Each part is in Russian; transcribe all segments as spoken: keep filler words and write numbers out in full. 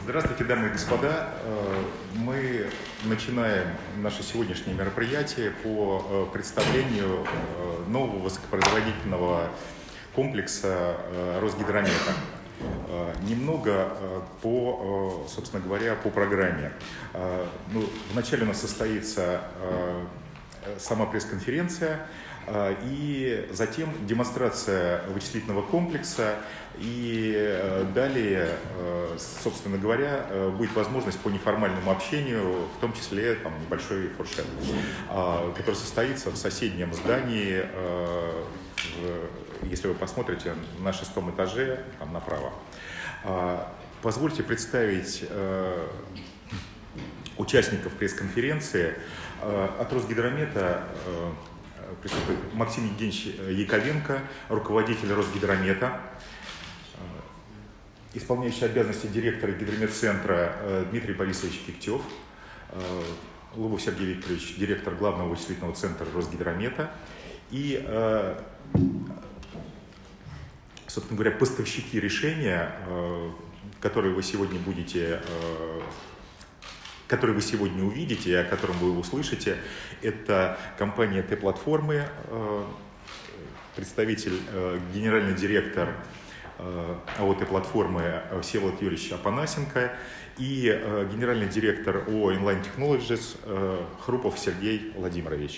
Здравствуйте, дамы и господа. Мы начинаем наше сегодняшнее мероприятие по представлению нового высокопроизводительного комплекса Росгидромета. Немного по, собственно говоря, по программе. Ну, вначале у нас состоится сама пресс-конференция, и затем демонстрация вычислительного комплекса, и далее, собственно говоря, будет возможность по неформальному общению, в том числе там, небольшой фуршет, который состоится в соседнем здании, если вы посмотрите, на шестом этаже, там направо. Позвольте представить участников пресс-конференции. От Росгидромета присутствует Максим Евгеньевич Яковенко, руководитель Росгидромета, исполняющий обязанности директора Гидрометцентра Дмитрий Борисович Киктев, Лобов Сергей Викторович, директор главного вычислительного центра Росгидромета, и, собственно говоря, поставщики решения, которые вы сегодня будете который вы сегодня увидите и о котором вы услышите, это компания Т-платформы, представитель, генеральный директор АО Т-платформы Всеволод Юрьевич Апанасенко и генеральный директор ООО Inline Technologies Хрупов Сергей Владимирович.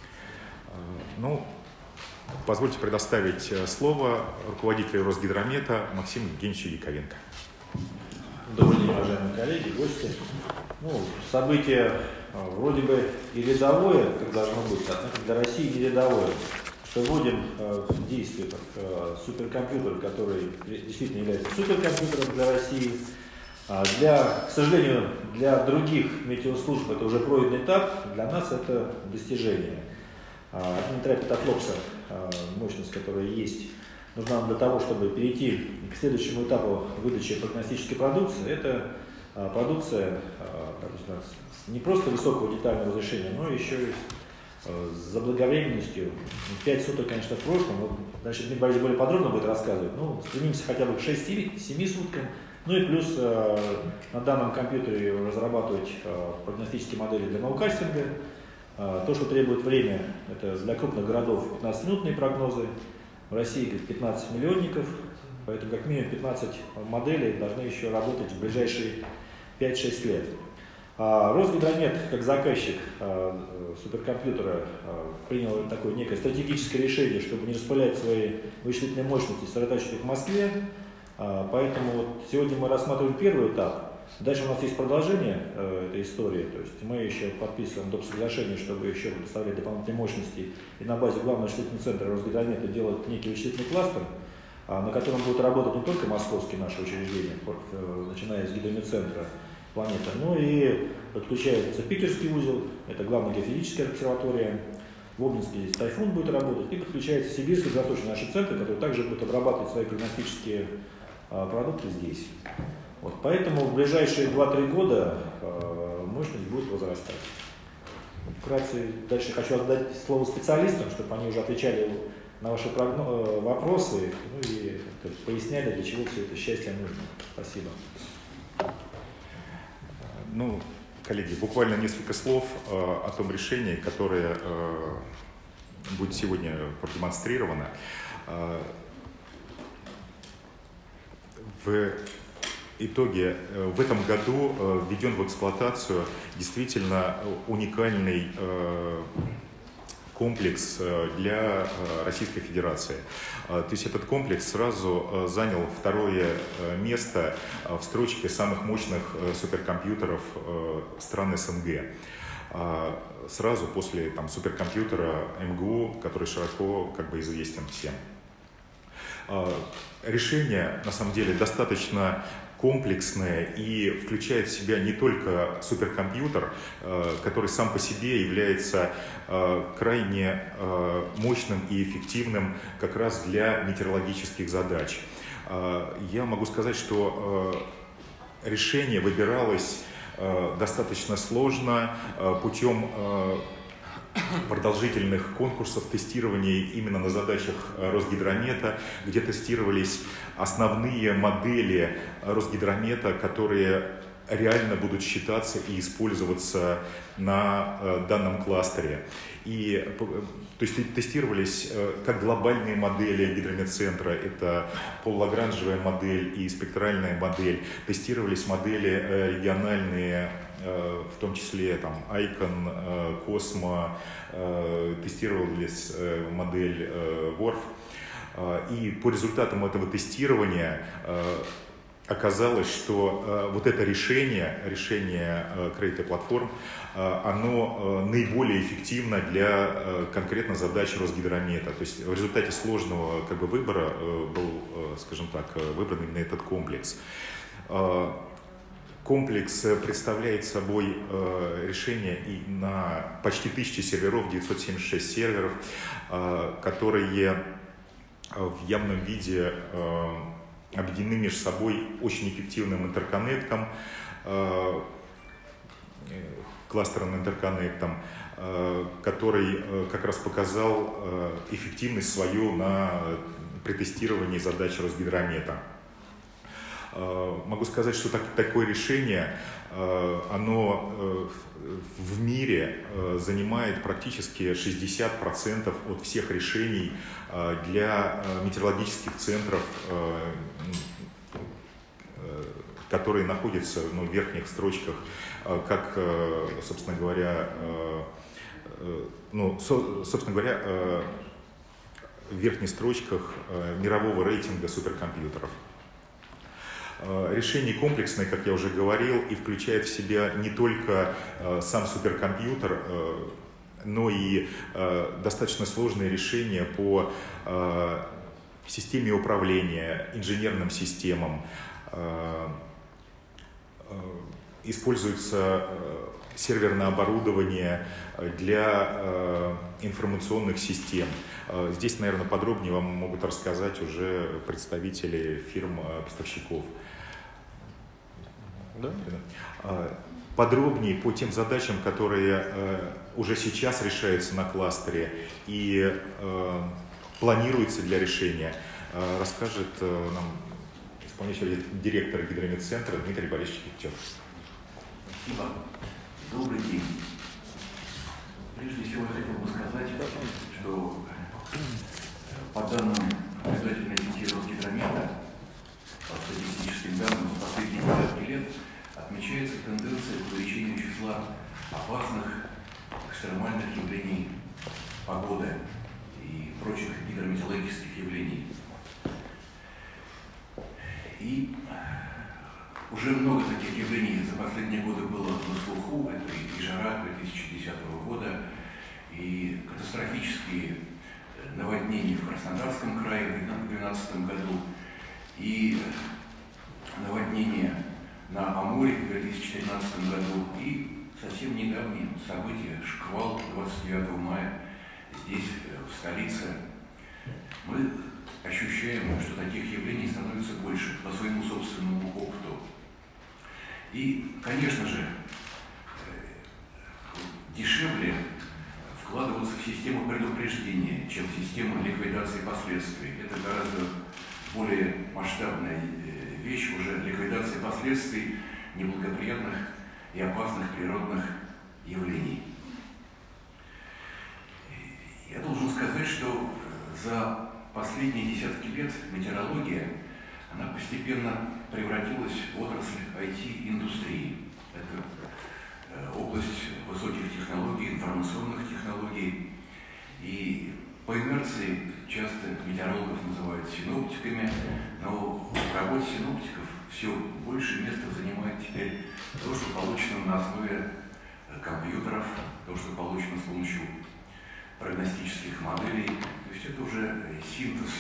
Ну, позвольте предоставить слово руководителю Росгидромета Максиму Евгеньевичу Яковенко. Добрый день, уважаемые коллеги, гости. Ну, событие вроде бы и рядовое, как должно быть, однако для России не рядовое. Что вводим в действие суперкомпьютер, который действительно является суперкомпьютером для России. Для, к сожалению, для других метеослужб это уже пройденный этап, для нас это достижение. Административная петафлопса, мощность, которая есть, нужна для того, чтобы перейти к следующему этапу выдачи прогностической продукции. Это продукция не просто высокого детального разрешения, но еще и с заблаговременностью. пять суток, конечно, в прошлом, но дальше Дмитрий Борисович более подробно будет рассказывать. Ну, стремимся хотя бы к шести-семи суткам. Ну и плюс на данном компьютере разрабатывать прогностические модели для ноукастинга. То, что требует время, это для крупных городов пятнадцатиминутные прогнозы. В России пятнадцать миллионников, поэтому как минимум пятнадцать моделей должны еще работать в ближайшие пять-шесть лет. А Росгидромет, как заказчик а, суперкомпьютера, а, принял такое некое стратегическое решение, чтобы не распылять свои вычислительные мощности, сосредоточить их в Москве. А, поэтому вот сегодня мы рассматриваем первый этап. Дальше у нас есть продолжение э, этой истории, то есть мы еще подписываем доп. Соглашение, чтобы еще предоставлять дополнительные мощности и на базе главного вычислительного центра Росгидромета делать некий вычислительный кластер, а, на котором будут работать не только московские наши учреждения, э, начиная с гидрометцентра планеты, но и подключается питерский узел, это главная геофизическая обсерватория, в Обнинске здесь Тайфун будет работать, и подключается сибирский восточный наши центры, которые также будут обрабатывать свои прогностические а, продукты здесь. Вот, поэтому в ближайшие два-три года э, мощность будет возрастать. Вкратце, дальше хочу отдать слово специалистам, чтобы они уже отвечали на ваши прогноз, вопросы, ну и как, поясняли, для чего все это счастье нужно. Спасибо. Ну, коллеги, буквально несколько слов э, о том решении, которое э, будет сегодня продемонстрировано. Э, в итоге в этом году введен в эксплуатацию действительно уникальный комплекс для Российской Федерации. То есть этот комплекс сразу занял второе место в строчке самых мощных суперкомпьютеров стран СНГ. Сразу после там, суперкомпьютера эм гэ у, который широко как бы известен всем. Решение, на самом деле, достаточно комплексное и включает в себя не только суперкомпьютер, который сам по себе является крайне мощным и эффективным как раз для метеорологических задач. Я могу сказать, что решение выбиралось достаточно сложно путем продолжительных конкурсов тестирования именно на задачах Росгидромета, где тестировались основные модели Росгидромета, которые реально будут считаться и использоваться на э, данном кластере. И, то есть тестировались э, как глобальные модели гидрометцентра, это полулагранжевая модель и спектральная модель, тестировались модели э, региональные, э, в том числе там Айкон, э, Космо, э, тестировались э, модель э, ворф. Э, и по результатам этого тестирования э, оказалось, что э, вот это решение, решение э, Create Platform, э, оно э, наиболее эффективно для э, конкретно задач Росгидромета. То есть в результате сложного как бы, выбора э, был, э, скажем так, выбран именно этот комплекс. Э, комплекс представляет собой э, решение и на почти тысячу серверов, девятьсот семьдесят шесть серверов, э, которые в явном виде э, объединены между собой очень эффективным интерконнектом, э, кластерным интерконнектом, э, который э, как раз показал э, эффективность свою на при тестировании задач Росгидромета. Э, могу сказать, что так, такое решение, э, оно э, в мире э, занимает практически шестьдесят процентов от всех решений э, для э, метеорологических центров, э, э, которые находятся ну, в верхних строчках, э, как, э, собственно говоря, э, э, ну, со, собственно говоря, э, в верхних строчках э, мирового рейтинга суперкомпьютеров. Решение комплексное, как я уже говорил, и включает в себя не только э, сам суперкомпьютер, э, но и э, достаточно сложные решения по э, системе управления, инженерным системам. Э, э, используется э, серверное оборудование для э, информационных систем. Э, здесь, наверное, подробнее вам могут рассказать уже представители фирм-поставщиков. Да? Подробнее по тем задачам, которые э, уже сейчас решаются на кластере и э, планируются для решения, э, расскажет э, нам исполняющий директор Гидрометцентра Дмитрий Борисович Киптев. Спасибо. Добрый день. Прежде всего, я хотел бы сказать, что по данным наблюдательной сети Росгидромета, по статистическим данным за последние десятки лет, отмечается тенденция к увеличению числа опасных экстремальных явлений погоды и прочих гидрометеорологических явлений. И уже много таких явлений за последние годы было на слуху. Это и жара две тысячи десятого года, и катастрофические наводнения в Краснодарском крае в две тысячи двенадцатом году, и наводнения на Амуре в две тысячи тринадцатом году, и совсем недавние события, шквал двадцать девятого мая здесь, в столице. Мы ощущаем, что таких явлений становится больше по своему собственному опыту. И, конечно же, дешевле вкладываться в систему предупреждения, чем в систему ликвидации последствий. Это гораздо более масштабная вещь, уже ликвидация последствий неблагоприятных и опасных природных явлений. Я должен сказать, что за последние десятки лет метеорология, она постепенно превратилась в отрасль ай ти-индустрии. Это область высоких технологий, информационных технологий. И по инерции часто метеорологов называют синоптиками, но в работе синоптиков все больше места занимает теперь то, что получено на основе компьютеров, то, что получено с помощью прогностических моделей. То есть это уже синтез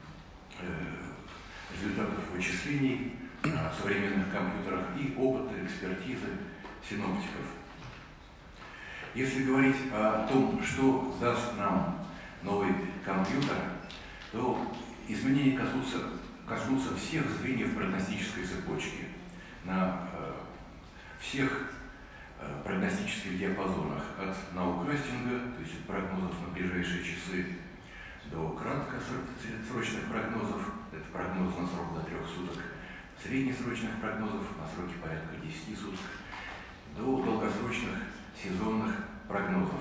результатов вычислений на современных компьютерах и опыта, экспертизы синоптиков. Если говорить о том, что даст нам новый компьютер, то изменения коснутся, коснутся всех звеньев прогностической цепочки, на э, всех прогностических диапазонах от наукастинга, то есть от прогнозов на ближайшие часы, до краткосрочных прогнозов, это прогноз на срок до трех суток, среднесрочных прогнозов на сроки порядка десяти суток, до долгосрочных сезонных прогнозов.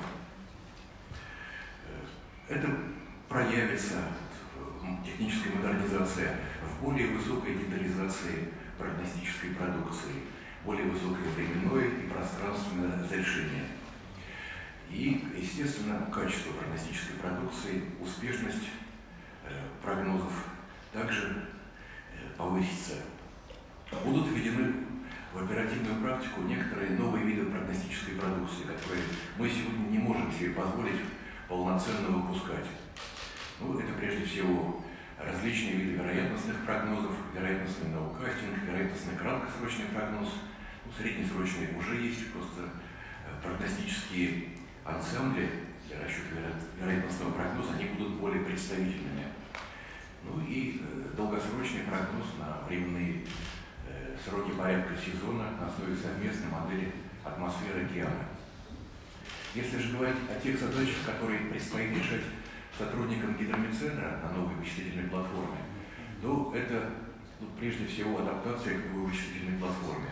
Это проявится, техническая модернизация, в более высокой детализации прогностической продукции, более высокое временное и пространственное разрешение. И, естественно, качество прогностической продукции, успешность э, прогнозов также э, повысится. Будут введены в оперативную практику некоторые новые виды прогностической продукции, которые мы сегодня не можем себе позволить полноценно выпускать. Ну, это прежде всего различные виды вероятностных прогнозов, вероятностный наукастинг, вероятностный краткосрочный прогноз, ну, среднесрочный уже есть, просто прогностические ансамбли для расчета вероятностного прогноза, они будут более представительными. Ну и э, долгосрочный прогноз на временные э, сроки порядка сезона на основе совместной модели атмосферы океана. Если же говорить о тех задачах, которые предстоит решать сотрудникам гидромедцентра на новой вычислительной платформе, то это ну, прежде всего адаптация к новой вычислительной платформе.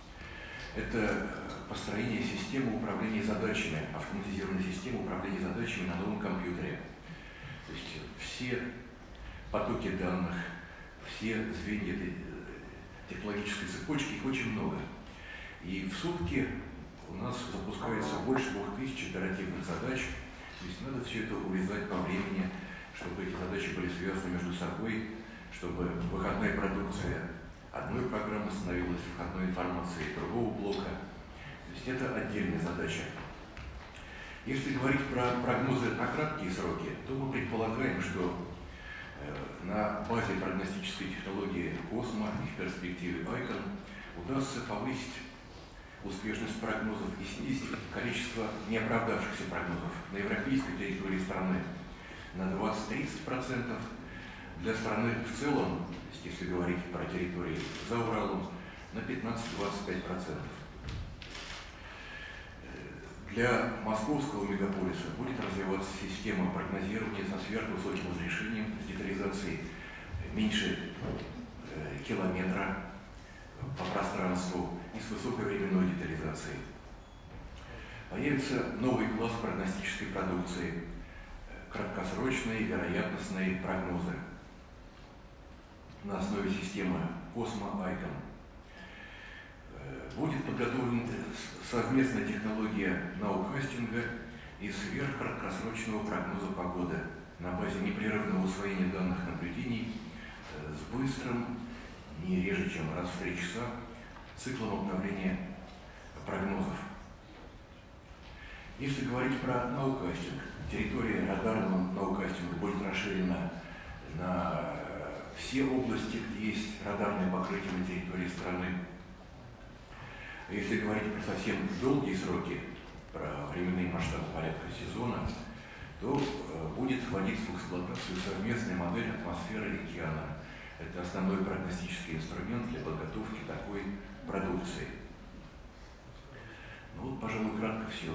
Это построение системы управления задачами, автоматизированной системы управления задачами на новом компьютере. То есть все потоки данных, все звенья технологической цепочки, их очень много. И в сутки у нас запускается больше двух тысяч оперативных задач. То есть надо все это увязать по времени, чтобы эти задачи были связаны между собой, чтобы выходная продукция одной программы становилась входной информацией другого блока. То есть это отдельная задача. Если говорить про прогнозы на краткие сроки, то мы предполагаем, что э, на базе прогностической технологии Космо и в перспективе Айкон удастся повысить успешность прогнозов и снизить количество неоправдавшихся прогнозов на европейской территории страны на двадцать-тридцать процентов, для страны в целом, если говорить про территории за Уралом, на пятнадцать-двадцать пять процентов. Для московского мегаполиса будет развиваться система прогнозирования со сверхвысоким разрешением, с детализацией меньше э, километра по пространству и с высокой временной детализацией. Появится новый класс прогностической продукции, краткосрочные вероятностные прогнозы на основе системы Космо Айкон. Будет подготовлена совместная технология наукастинга и сверхкраткосрочного прогноза погоды на базе непрерывного усвоения данных наблюдений с быстрым, не реже, чем раз в три часа, циклом обновления прогнозов. Если говорить про наукастинг, территория радарного наукастинга будет расширена на все области, где есть радарное покрытие на территории страны. Если говорить про совсем долгие сроки, про временные масштабы порядка сезона, то э, будет вводиться в эксплуатацию совместная модель атмосферы и океана. Это основной прогностический инструмент для подготовки такой продукции. Ну вот, пожалуй, кратко все.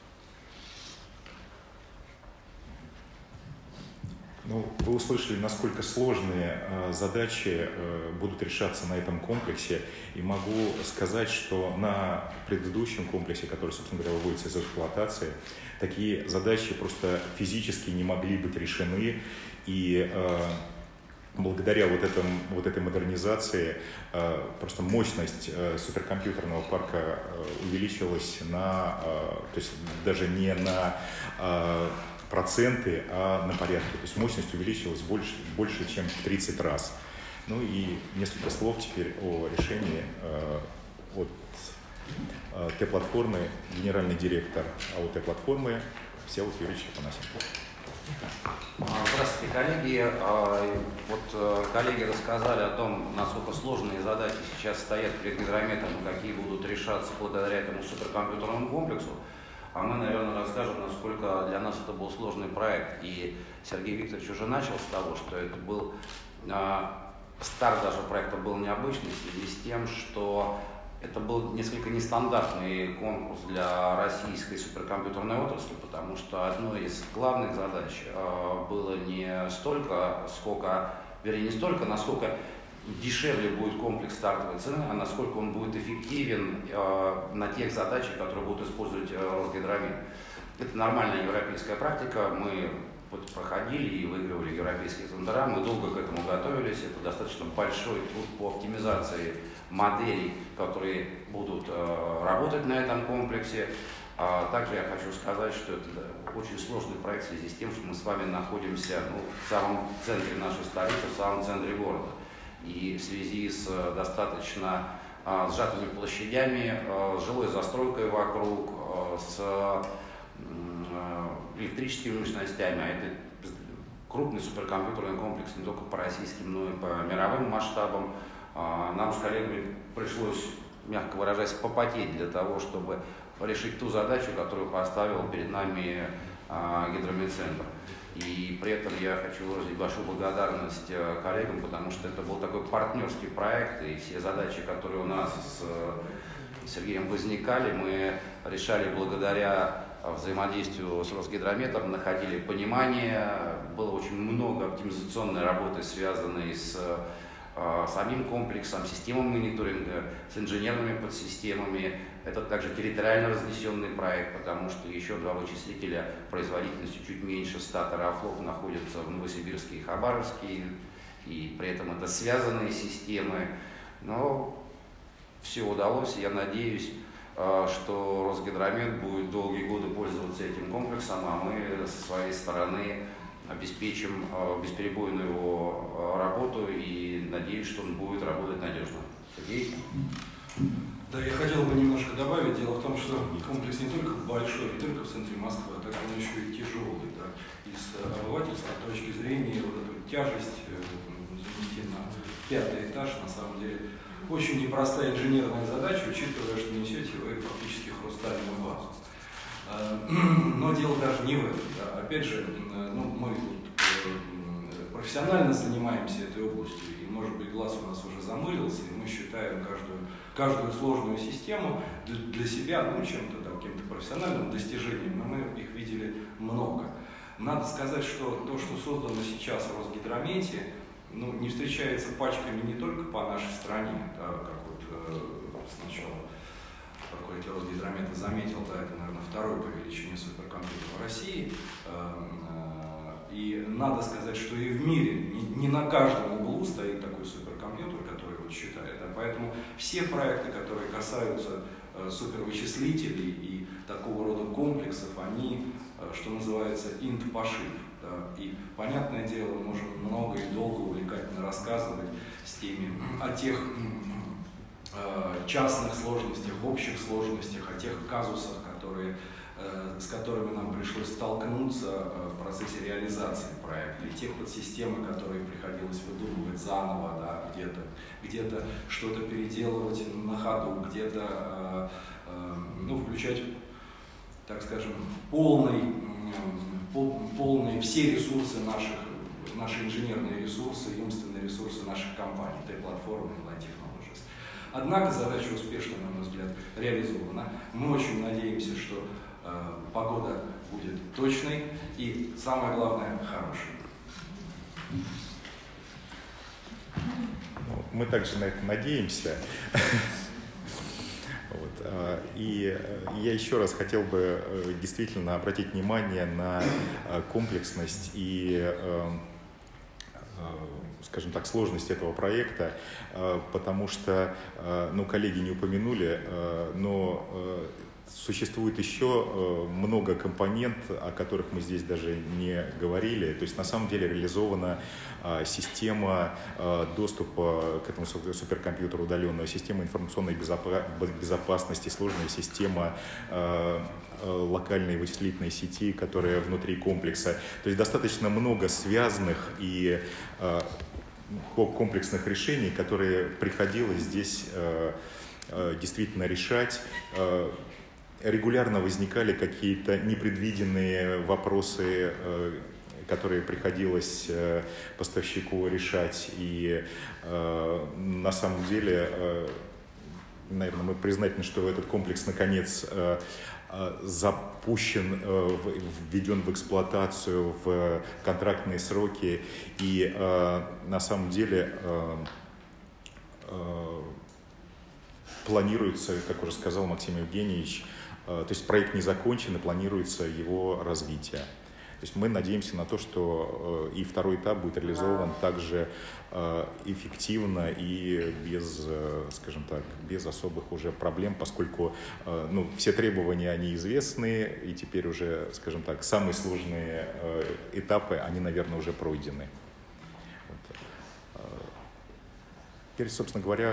Ну, вы услышали, насколько сложные э, задачи э, будут решаться на этом комплексе. И могу сказать, что на предыдущем комплексе, который, собственно говоря, выводится из эксплуатации, такие задачи просто физически не могли быть решены. И э, благодаря вот, этому, вот этой модернизации э, просто мощность э, суперкомпьютерного парка э, увеличилась на, э, то есть даже не на э, проценты, а на порядке. То есть мощность увеличилась больше, больше чем в тридцать раз. Ну и несколько слов теперь о решении э, от э, Т-платформы, генеральный директор АО Т-платформы Всеволод Юрьевич Афанасьев. Здравствуйте, коллеги. Вот коллеги рассказали о том, насколько сложные задачи сейчас стоят перед гидрометом и какие будут решаться благодаря этому суперкомпьютерному комплексу. А мы, наверное, расскажем, насколько для нас это был сложный проект. И Сергей Викторович уже начал с того, что это был, старт даже проекта был необычный в связи с тем, что Это был несколько нестандартный конкурс для российской суперкомпьютерной отрасли, потому что одной из главных задач э, было не столько, сколько, вернее, не столько, насколько дешевле будет комплекс стартовой цены, а насколько он будет эффективен э, на тех задачах, которые будут использовать э, Росгидромет. Это нормальная европейская практика. Мы вот проходили и выигрывали европейские тендера, мы долго к этому готовились. Это достаточно большой труд по оптимизации моделей, которые будут э, работать на этом комплексе. А также я хочу сказать, что это очень сложный проект в связи с тем, что мы с вами находимся ну, в самом центре нашей столицы, в самом центре города. И в связи с э, достаточно э, сжатыми площадями, э, жилой застройкой вокруг, э, с э, электрическими мощностями, а это крупный суперкомпьютерный комплекс не только по российским, но и по мировым масштабам. Нам с коллегами пришлось, мягко выражаясь, попотеть для того, чтобы решить ту задачу, которую поставил перед нами Гидрометцентр. И при этом я хочу выразить большую благодарность коллегам, потому что это был такой партнерский проект, и все задачи, которые у нас с Сергеем возникали, мы решали благодаря взаимодействию с Росгидрометом, находили понимание, было очень много оптимизационной работы, связанной с э, самим комплексом, системой мониторинга, с инженерными подсистемами. Это также территориально разнесенный проект, потому что еще два вычислителя производительностью чуть меньше ста терафлоп находятся в Новосибирске и Хабаровске, и при этом это связанные системы. Но все удалось, я надеюсь, что Росгидромет будет долгие годы пользоваться этим комплексом, а мы со своей стороны обеспечим бесперебойную его работу и надеюсь, что он будет работать надежно. Сергей? Да, я хотел бы немножко добавить. Дело в том, что комплекс не только большой, не только в центре Москвы, а так он еще и тяжелый. Да. И с обывательской точки зрения вот эту тяжесть занести на пятый этаж, на самом деле, очень непростая инженерная задача, учитывая, что несете вы фактически хрустальную вазу. Но дело даже не в этом. Да. Опять же, ну, мы тут профессионально занимаемся этой областью, и, может быть, глаз у нас уже замылился, и мы считаем каждую, каждую сложную систему для, для себя ну, чем-то, да, каким-то профессиональным достижением, но мы их видели много. Надо сказать, что то, что создано сейчас в Росгидромете, ну, не встречается пачками не только по нашей стране, да, как вот э, сначала руководитель Росгидромета заметил, да, это, наверное, второй по величине суперкомпьютер в России. Э, э, и надо сказать, что и в мире не, не на каждом углу стоит такой суперкомпьютер, который вот считает. Да, поэтому все проекты, которые касаются э, супервычислителей и такого рода комплексов, они, э, что называется, инт-пошив. Да, и, понятное дело, мы можем много и долго увлекательно рассказывать с теми, о тех э, частных сложностях, общих сложностях, о тех казусах, которые, э, с которыми нам пришлось столкнуться э, в процессе реализации проекта, и тех подсистемы, которые приходилось выдумывать заново, да, где-то, где-то что-то переделывать на ходу, где-то э, э, ну, включать, так скажем, полный полные все ресурсы наших, наши инженерные ресурсы, умственные ресурсы наших компаний, T-Platform и Light Technologies. Однако задача успешно, на мой взгляд, реализована. Мы очень надеемся, что э, погода будет точной и, самое главное, хорошей. Мы также на это надеемся. Вот. И я еще раз хотел бы действительно обратить внимание на комплексность и, скажем так, сложность этого проекта, потому что, ну, коллеги не упомянули, но существует еще много компонент, о которых мы здесь даже не говорили. То есть на самом деле реализована система доступа к этому суперкомпьютеру удаленного, система информационной безопасности, сложная система локальной вычислительной сети, которая внутри комплекса. То есть достаточно много связанных и комплексных решений, которые приходилось здесь действительно решать. Регулярно возникали какие-то непредвиденные вопросы, которые приходилось поставщику решать. И на самом деле наверное, мы признательны, что этот комплекс наконец запущен, введен в эксплуатацию в контрактные сроки. И на самом деле планируется, как уже сказал Максим Евгеньевич, то есть проект не закончен, и планируется его развитие. То есть мы надеемся на то, что и второй этап будет реализован также эффективно и без, скажем так, без особых уже проблем, поскольку ну, все требования, они известны, и теперь уже, скажем так, самые сложные этапы, они, наверное, уже пройдены. Вот. Теперь, собственно говоря,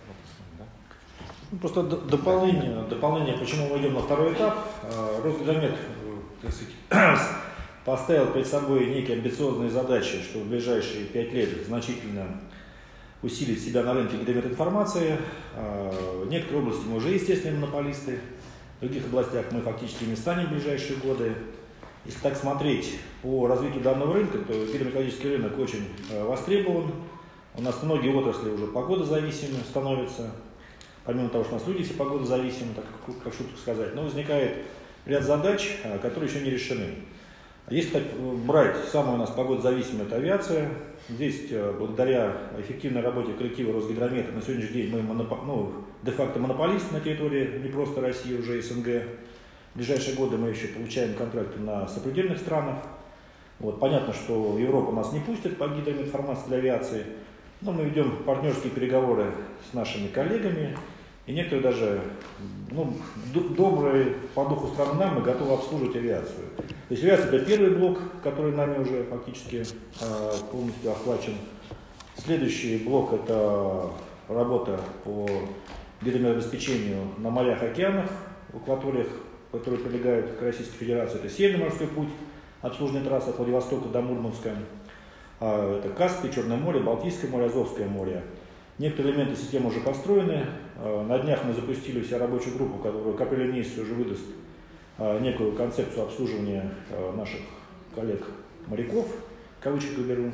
Ну, просто дополнение, дополнение, почему мы идем на второй этап. Росгидромет, так сказать, поставил перед собой некие амбициозные задачи, что в ближайшие пять лет значительно усилить себя на рынке гидрометинформации. В некоторые области мы уже, естественно, монополисты, в других областях мы фактически не станем в ближайшие годы. Если так смотреть по развитию данного рынка, то гидрометеорологический рынок очень востребован. У нас многие отрасли уже погодозависимы становятся. Помимо того, что у нас люди все погодозависимы, так как шутку сказать, но возникает ряд задач, которые еще не решены. Если так брать, самая у нас погодозависимая — это авиация. Здесь, благодаря эффективной работе коллектива Росгидромета, на сегодняшний день мы монопо, ну, де-факто монополист на территории не просто России, уже СНГ. В ближайшие годы мы еще получаем контракты на сопредельных странах. Вот, понятно, что Европа нас не пустит по гидрометинформации для авиации, но мы ведем партнерские переговоры с нашими коллегами. И некоторые даже ну, добрые по духу страны нам, мы готовы обслуживать авиацию. То есть авиация — это первый блок, который нами уже фактически э, полностью охвачен. Следующий блок — это работа по гидрометобеспечению на морях и океанах, в акваториях, которые прилегают к Российской Федерации. Это Северный морской путь, обслуживание трассы от Владивостока до Мурманска. Э, это Каспий, Черное море, Балтийское море, Азовское море. Некоторые элементы системы уже построены. На днях мы запустили вся рабочую группу, которая к апрелю месяцу уже выдаст некую концепцию обслуживания наших коллег-моряков, кавычки беру.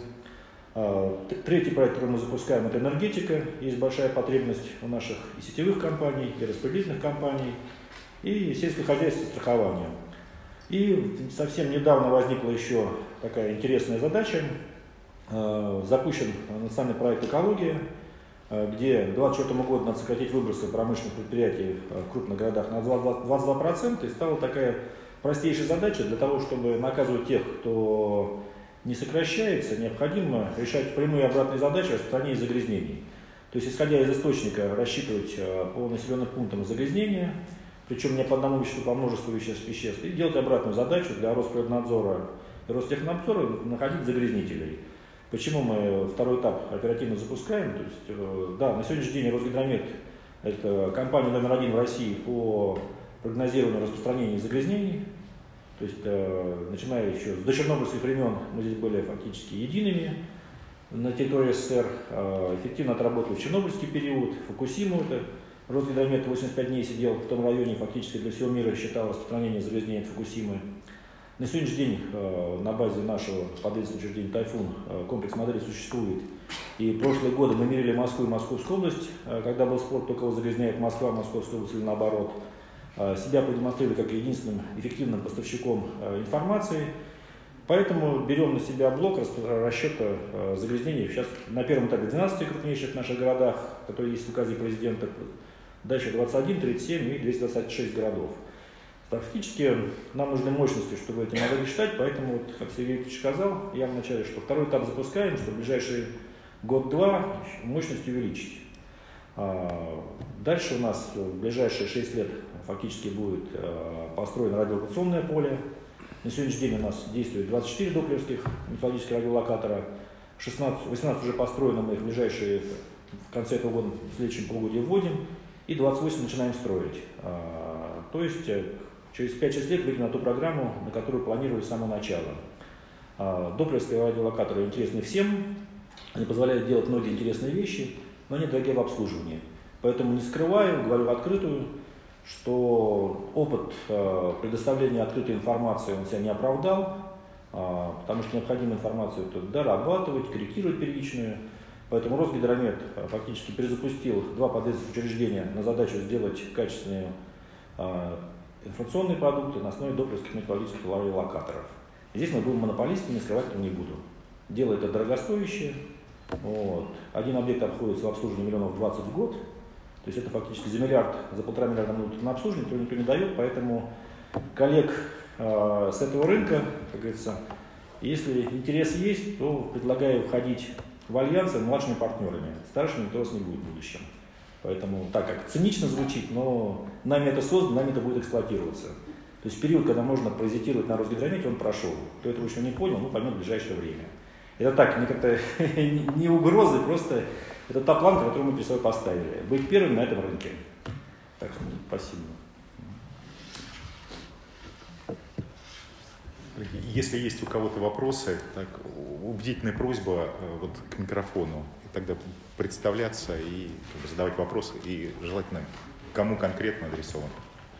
Третий проект, который мы запускаем, это энергетика. Есть большая потребность у наших и сетевых компаний, и распределительных компаний, и сельское хозяйство, страхование. И совсем недавно возникла еще такая интересная задача. Запущен национальный проект «Экология», где к две тысячи двадцать четвёртому году надо сократить выбросы промышленных предприятий в крупных городах на двадцать два процента. И стала такая простейшая задача: для того, чтобы наказывать тех, кто не сокращается, необходимо решать прямые и обратные задачи распространения загрязнений. То есть, исходя из источника, рассчитывать по населенным пунктам загрязнения, причем не по одному веществу, по множеству веществ, веществ, и делать обратную задачу для Росприроднадзора и Ростехнадзора — находить загрязнителей. Почему мы второй этап оперативно запускаем? То есть, да, на сегодняшний день Росгидромет — это компания номер один в России по прогнозированию распространения загрязнений. То есть, начиная еще с дочернобыльских времен, мы здесь были фактически едиными на территории СССР. Эффективно отработали в чернобыльский период, Фукусиму, это Росгидромет восемьдесят пять дней сидел в том районе, фактически для всего мира считал распространение загрязнения от Фукусимы. На сегодняшний день э, на базе нашего подведомственного учреждения «Тайфун» э, комплекс моделей существует. И в прошлые годы мы мерили Москву и Московскую область, э, когда был спор, кто кого загрязняет, Москва, Московская область или наоборот. Э, себя продемонстрировали как единственным эффективным поставщиком э, информации. Поэтому берем на себя блок расчета э, загрязнений. Сейчас на первом этапе в двенадцати крупнейших наших городах, которые есть в указе президента, дальше двадцать один, тридцать семь и двести двадцать шесть городов. Фактически нам нужны мощности, чтобы эти модели считать, поэтому, вот, как Сергей Викторович сказал, я вначале, что второй этап запускаем, чтобы в ближайшие год-два мощность увеличить. А дальше у нас в ближайшие шесть лет фактически будет а, построено радиолокационное поле. На сегодняшний день у нас действует двадцать четыре доплеровских метеорологических радиолокатора, шестнадцать, восемнадцать уже построено, мы их в ближайшие, в конце этого года, в следующем полугодии вводим, и двадцать восемь начинаем строить. А, то есть через пять-шесть лет выйдем на ту программу, на которую планировали с самого начала. Доплеровские радиолокаторы интересны всем, они позволяют делать многие интересные вещи, но они дорогие в обслуживании. Поэтому не скрываю, говорю в открытую, что опыт предоставления открытой информации он себя не оправдал, потому что необходимо информацию дорабатывать, корректировать первичную. Поэтому Росгидромет фактически перезапустил два подведомственных учреждения на задачу сделать качественные э, информационные продукты на основе допусков металлических локаторов. Здесь мы будем монополистами, скрывать этого не буду. Дело это дорогостоящее. Вот. Один объект обходится в обслуживании миллионов двадцать в год. То есть это фактически за миллиард, за полтора миллиарда минут на обслуживание, то никто не дает. Поэтому коллег э, с этого рынка, как говорится, если интерес есть, то предлагаю входить в альянсы младшими партнерами. Старшими никто вас не будет в будущем. Поэтому так как цинично звучит, но нами это создано, нами это будет эксплуатироваться. То есть период, когда можно паразитировать на Росгидромете, он прошел. Кто этого еще не понял, ну поймет в ближайшее время. Это так, не как-то не угрозы, просто это та планка, которую мы перед собой поставили. Быть первым на этом рынке. Так что спасибо. Если есть у кого-то вопросы, так, убедительная просьба вот, к микрофону, и тогда представляться и как бы, задавать вопросы, и желательно кому конкретно адресован.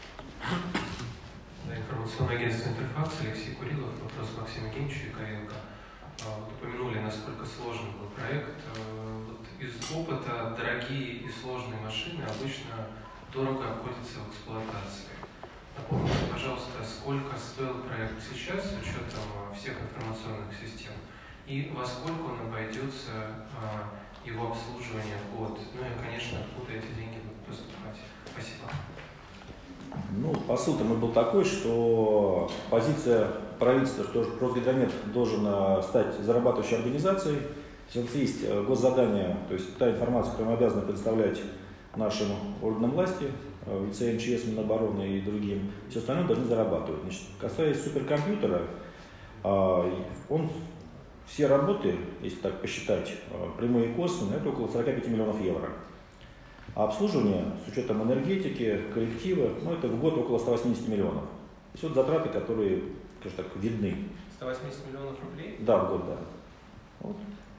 Да, информационное агентство «Интерфакс», Алексей Курилов, вопрос Максиму Евгеньевичу Икаренко. Вот упомянули, насколько сложный был проект. Вот из опыта дорогие и сложные машины обычно дорого обходятся в эксплуатации. Напомните, пожалуйста, сколько стоил проект сейчас с учетом всех информационных систем и во сколько он обойдется его обслуживание в год. Ну и, конечно, откуда эти деньги будут поступать. Спасибо. Ну, посыл-то мой был такой, что позиция правительства, что Росгидромет должен стать зарабатывающей организацией. Есть госзадание, то есть та информация, которую мы обязаны предоставлять нашим органам власти, в лице МЧС, Минобороны и другим, все остальное должны зарабатывать. Значит, касаясь суперкомпьютера, он, все работы, если так посчитать, прямые и косвенные, это около сорок пять миллионов евро. А обслуживание, с учетом энергетики, коллектива, ну, это в год около ста восьмидесяти миллионов. То есть вот затраты, которые, скажем так, видны. сто восемьдесят миллионов рублей? Да, в год, да. Вот.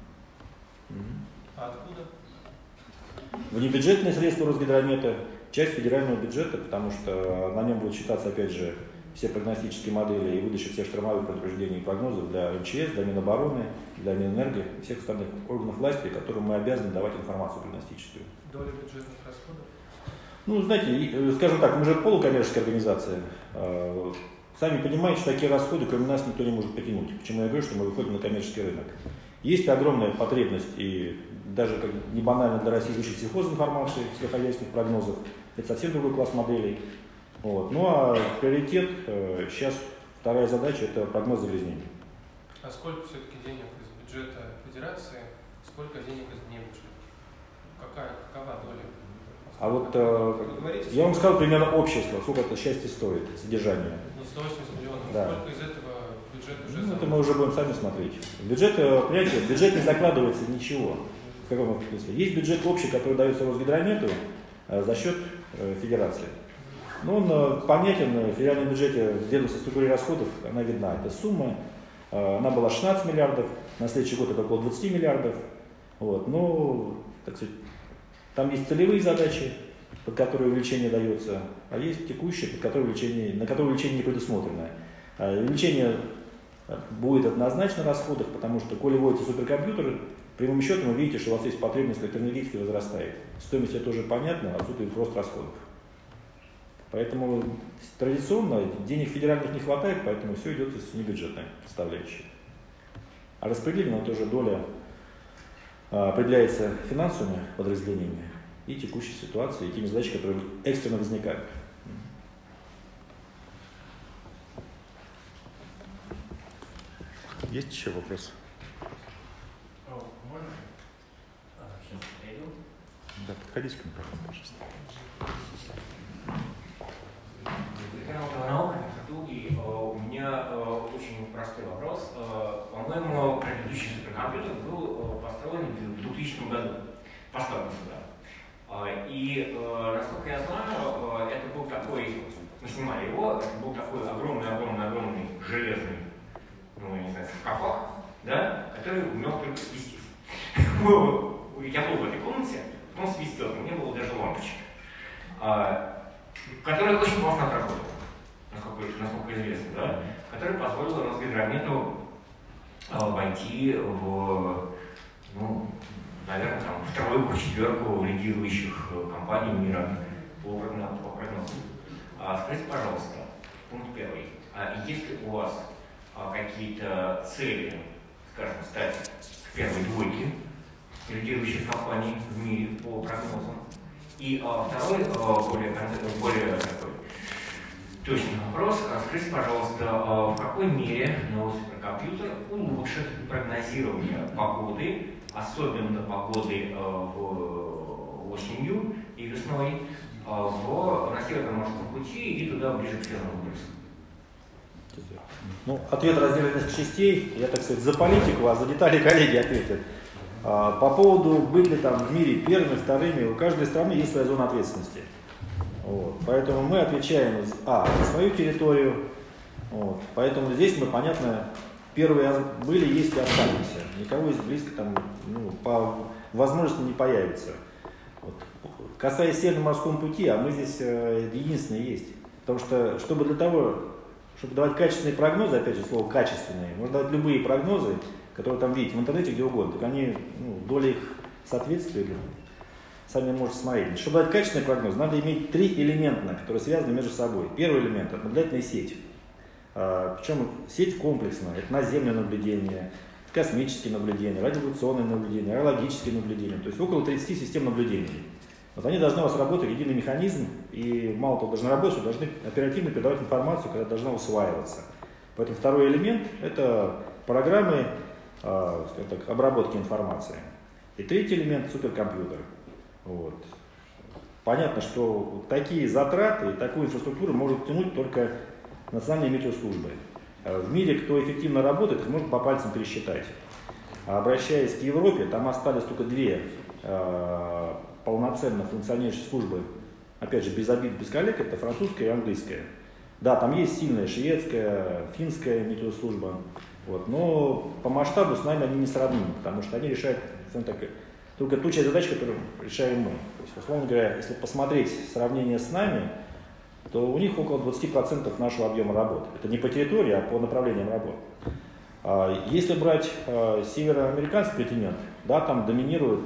А откуда? Внебюджетные средства Росгидромета, часть федерального бюджета, потому что на нем будут считаться, опять же, все прогностические модели и выдача всех штормовых предупреждений и прогнозов для МЧС, для Минобороны, для Минэнерго и всех остальных органов власти, которым мы обязаны давать информацию прогностическую. Доля бюджетных расходов? Ну, знаете, скажем так, мы же полукоммерческая организация. Сами понимаете, что такие расходы, кроме нас, никто не может потянуть. Почему я говорю, что мы выходим на коммерческий рынок. Есть огромная потребность, и даже как не банально для России изучить сельхозинформации, сельскохозяйственных прогнозов. Это совсем другой класс моделей. Вот. Ну а приоритет, сейчас вторая задача, это прогноз загрязнений. А сколько все-таки денег из бюджета Федерации, сколько денег из внебюджета? Какая, какова доля? А вот э, говорите, я вам сказал примерно общество, сколько это счастье стоит, содержание. Ну, сто восемьдесят миллионов. Да. Сколько из этого бюджет уже ну, заложен? это мы уже будем сами смотреть. Бюджет, понимаете, бюджет не закладывается ничего. В каком смысле? Есть бюджет общий, который дается Росгидромету э, за счет э, федерации. Ну, он э, понятен, в федеральном бюджете в ведомстве структуры расходов она видна. Эта сумма, э, она была шестнадцать миллиардов, на следующий год это около двадцати миллиардов. Вот. Ну, так сказать, там есть целевые задачи, под которые увеличение дается, а есть текущие, под которые увеличение, на которые увеличение не предусмотрено. А увеличение будет однозначно в расходах, потому что, коли вводятся суперкомпьютеры, прямым счетом вы видите, что у вас есть потребность в электроэнергетике возрастает. Стоимость это тоже понятно, отсюда и рост расходов. Поэтому традиционно денег федеральных не хватает, поэтому все идет из небюджетной составляющей. А распределенная тоже доля определяется финансовыми подразделениями и текущей ситуацией, и теми задачами, которые экстренно возникают. Есть еще вопросы? Можно? Сейчас подойду. Да, подходите к микрофону, пожалуйста. Канал Канал, и у меня очень простой вопрос. По-моему, предыдущий суперкомпьютер был построен в двухтысячном году, поставлен сюда. И, насколько я знаю, это был такой, мы снимали его, это был такой огромный-огромный-огромный железный, ну, я не знаю, саркофаг, да, который умел только свистеть. Я был в этой комнате, потом свистел, у меня было даже лампочка, которая очень классно отработала, насколько, насколько известно, да, которая позволила Росгидромету войти в, ну, наверное, там, вторую четверку лидирующих компаний мира по прогнозу. А, скажите, пожалуйста, пункт первый. А есть ли у вас а, какие-то цели, скажем, стать в первой двойке лидирующих компаний в мире по прогнозам? И а, второй, а, более, более такой точный вопрос. Скажите, пожалуйста, а, в какой мере новый суперкомпьютер улучшит прогнозирование погоды, особенно погоды а, в, осенью и весной, В, на северном морском пути и туда ближе к Северному полюсу? Ну, ответ разделен на несколько частей. Я, так сказать, за политику, а за детали коллеги ответят. А, по поводу, быть ли там в мире первыми, вторыми, у каждой страны есть своя зона ответственности. Вот. Поэтому мы отвечаем а, за свою территорию. Вот. Поэтому здесь мы, понятно, первые были, есть и останемся. Никого из близко там, ну, по возможности не появится. Вот. Касаясь Северного морского пути, а мы здесь э, единственные есть. Потому что, чтобы для того, чтобы давать качественные прогнозы, опять же, слово качественные, можно давать любые прогнозы, которые там видите в интернете, где угодно, так они, ну, доля их соответствия, сами можете смотреть. Чтобы дать качественный прогноз, надо иметь три элемента, которые связаны между собой. Первый элемент – это наблюдательная сеть. А, причем сеть комплексная, это наземное наблюдение, космические наблюдения, радиолокационные наблюдения, аэрологические наблюдения, то есть около тридцати систем наблюдений. Вот они должны у вас работать в единый механизм, и мало того, должны работать, что должны оперативно передавать информацию, когда должна усваиваться. Поэтому второй элемент – это программы э, так, обработки информации. И третий элемент – суперкомпьютер. Вот. Понятно, что такие затраты и такую инфраструктуру может тянуть только национальные метеослужбы. В мире, кто эффективно работает, их можно по пальцам пересчитать. А обращаясь к Европе, там остались только две э, полноценно функционирующие службы, опять же, без обид, без коллег, это французская и английская. Да, там есть сильная шведская, финская метеослужба, вот, но по масштабу с нами они не сравнимы, потому что они решают так, только ту часть задач, которую решаем мы. То есть, условно говоря, если посмотреть сравнение с нами, то у них около двадцати процентов нашего объема работы. Это не по территории, а по направлениям работы. Если брать североамериканский континент, да, там доминирует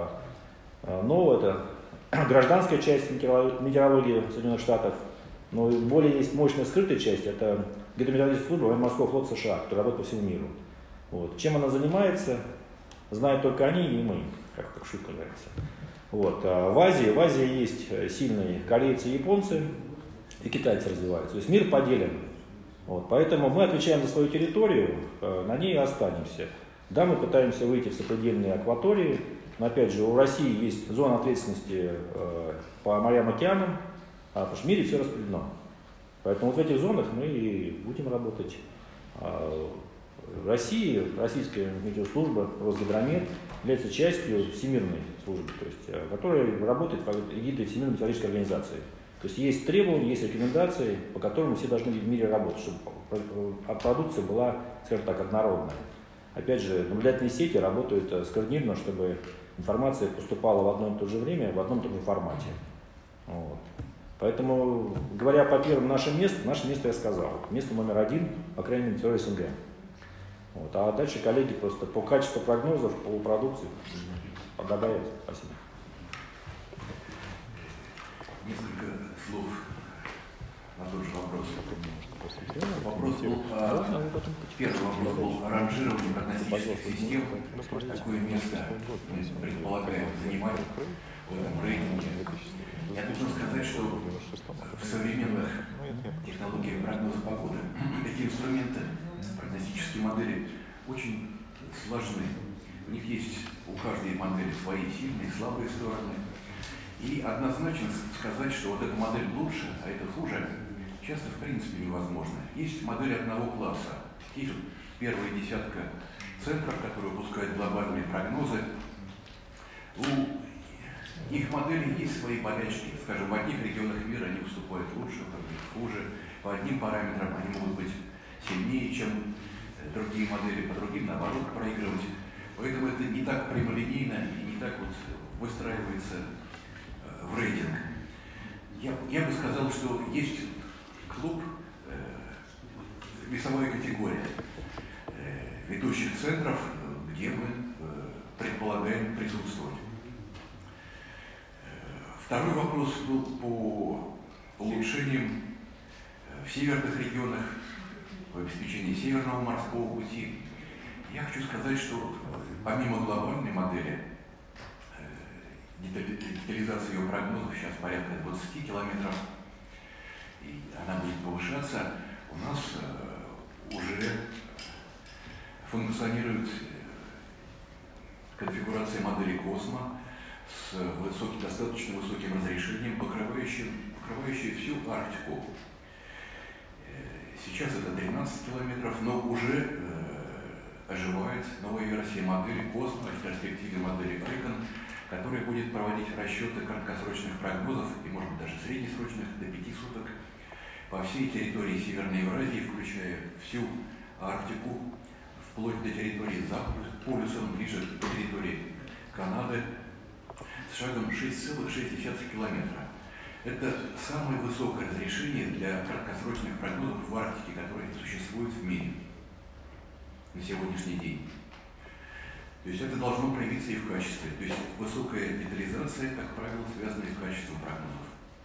но это гражданская часть метеорологии Соединенных Штатов, но более есть мощная скрытая часть, это гидрометеорологическая служба военно-морского флота США, которая работает по всему миру. Вот. Чем она занимается, знают только они и мы, как так шутка нравится. Вот. А в Азии, в Азии есть сильные корейцы и японцы, и китайцы развиваются. То есть мир поделен. Вот. Поэтому мы отвечаем за свою территорию, на ней и останемся. Да, мы пытаемся выйти в сопредельные акватории. Но опять же, у России есть зона ответственности э, по морям, океанам, а, потому что в мире все распределено. Поэтому вот в этих зонах мы и будем работать. А, в России, российская метеослужба, Росгидромет, является частью всемирной службы, то есть, которая работает под эгидой Всемирной метеорологической организации. То есть есть требования, есть рекомендации, по которым все должны в мире работать, чтобы продукция была, скажем так, однородная. Опять же, наблюдательные сети работают скоординированно, чтобы информация поступала в одно и то же время, в одном и том же формате. Вот. Поэтому, говоря по первым нашим местам, наше место я сказал. Место номер один, по крайней мере, все СНГ. Вот. А дальше коллеги просто по качеству прогнозов, по продукции добавят. Спасибо. Несколько слов на тот же вопрос. Вопрос был, а, первый вопрос был о ранжировании прогностических систем. Какое место мы предполагаем занимать в этом рейтинге? Я должен сказать, что в современных технологиях прогноза погоды эти инструменты, прогностические модели, очень сложны. У них есть у каждой модели свои сильные и слабые стороны. И однозначно сказать, что вот эта модель лучше, а это хуже, часто в принципе невозможно. Есть модели одного класса. Есть первая десятка центров, которые выпускают глобальные прогнозы. У их моделей есть свои болячки. Скажем, в одних регионах мира они выступают лучше, в других хуже. По одним параметрам они могут быть сильнее, чем другие модели, по другим наоборот проигрывать. Поэтому это не так прямолинейно и не так вот выстраивается в рейтинг. Я, я бы сказал, что есть клуб, э, весовая категория э, ведущих центров, где мы э, предполагаем присутствовать. Второй вопрос был по улучшениям в северных регионах, по обеспечению Северного морского пути. Я хочу сказать, что помимо глобальной модели, детализация ее прогнозов сейчас порядка двадцати километров, и она будет повышаться, у нас уже функционирует конфигурация модели Космо с высоким, достаточно высоким разрешением, покрывающим, покрывающей всю Арктику. Сейчас это тринадцать километров, но уже э, оживает новая версия модели Космо в перспективе модели Айкон, которая будет проводить расчеты краткосрочных прогнозов и, может быть, даже среднесрочных до пяти суток по всей территории Северной Евразии, включая всю Арктику, вплоть до территории за полюсом, ближе к территории Канады, с шагом шесть целых шесть десятых километра. Это самое высокое разрешение для краткосрочных прогнозов в Арктике, которые существуют в мире на сегодняшний день. То есть это должно проявиться и в качестве. То есть высокая детализация, как правило, связана и с качеством прогнозов.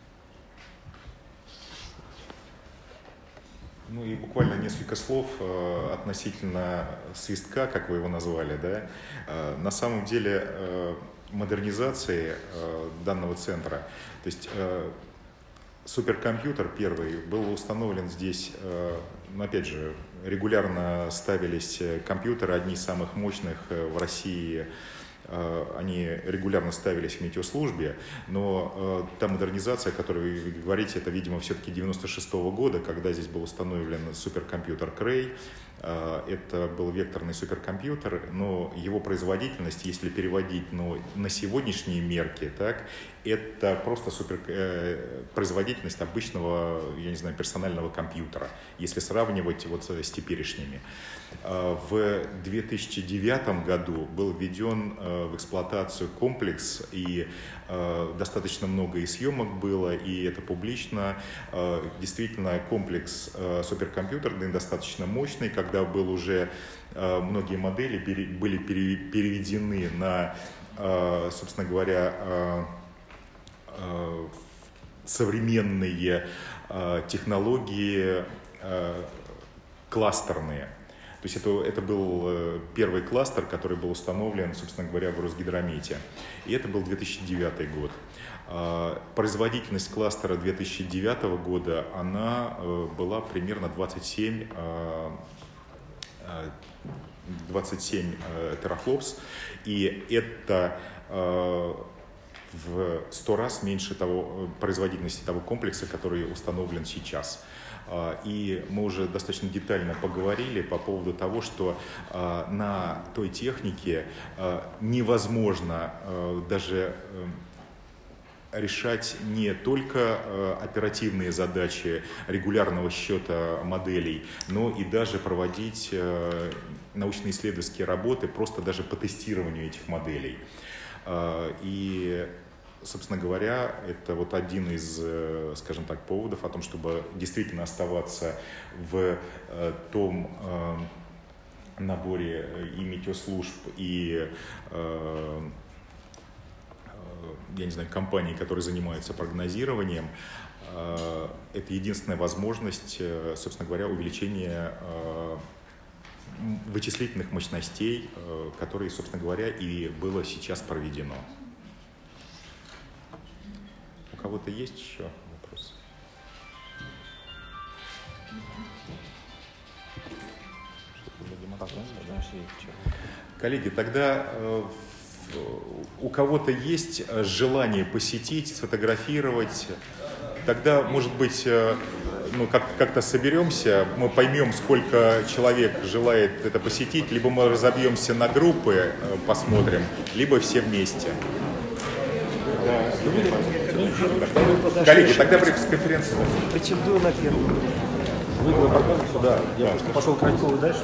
Ну и буквально несколько слов э, относительно свистка, как вы его назвали, да. Э, на самом деле э, модернизации э, данного центра, то есть э, суперкомпьютер первый был установлен здесь, э, опять же, регулярно ставились компьютеры, одни из самых мощных в России. Они регулярно ставились в метеослужбе, но та модернизация, о которой вы говорите, это, видимо, все-таки девяносто шестого года, когда здесь был установлен суперкомпьютер Крей. Это был векторный суперкомпьютер, но его производительность, если переводить ну, на сегодняшние мерки, так, это просто супер, э, производительность обычного, я не знаю, персонального компьютера, если сравнивать вот с теперешними. В две тысячи девятом году был введен в эксплуатацию комплекс, и достаточно много и съемок было, и это публично. Действительно, комплекс суперкомпьютерный, достаточно мощный, когда был уже многие модели были переведены на, собственно говоря, современные технологии кластерные. То есть это, это был первый кластер, который был установлен, собственно говоря, в Росгидромете. И это был две тысячи девятый год. Производительность кластера две тысячи девятого года, она была примерно двадцать семь, двадцать семь терафлопс. И это в сто раз меньше того, производительности того комплекса, который установлен сейчас. И мы уже достаточно детально поговорили по поводу того, что на той технике невозможно даже решать не только оперативные задачи регулярного счета моделей, но и даже проводить научно-исследовательские работы просто даже по тестированию этих моделей. И, собственно говоря, это вот один из, скажем так, поводов о том, чтобы действительно оставаться в том наборе и метеослужб, и, я не знаю, компаний, которые занимаются прогнозированием. Это единственная возможность, собственно говоря, увеличения вычислительных мощностей, которые, собственно говоря, и было сейчас проведено. У кого-то есть еще вопросы? Коллеги, тогда у кого-то есть желание посетить, сфотографировать, тогда, может быть, ну, как- как-то соберемся, мы поймем, сколько человек желает это посетить, либо мы разобьемся на группы, посмотрим, либо все вместе. Коллеги, тогда пресс-конференция. Претендую на первую. Вы показываете сюда. Я просто пошел к Ранькову дальше.